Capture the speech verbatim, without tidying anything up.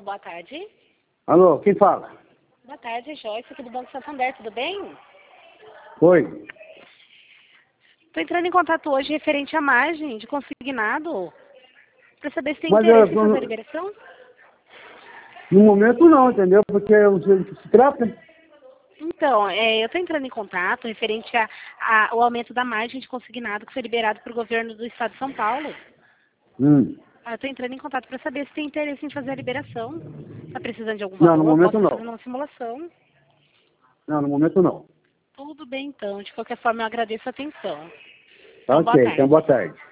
boa tarde. Alô, quem fala? Boa tarde, Joyce, aqui do Banco Santander, tudo bem? Oi. Estou entrando em contato hoje referente à margem de consignado, para saber se tem Mas interesse eu, em fazer a eu, liberação. no momento não, entendeu? Porque eu sei do que se trata. Então, é, eu estou entrando em contato referente a, a- ao aumento da margem de consignado que foi liberado para o governo do estado de São Paulo. Hum. Ah, eu estou entrando em contato para saber se tem interesse em fazer a liberação. Está precisando de algum Não, no valor? Posso momento estar fazendo não. uma simulação. Não, no momento não. Tudo bem, então. De qualquer forma, eu agradeço a atenção. Tá Então, boa ok, então tarde. boa tarde.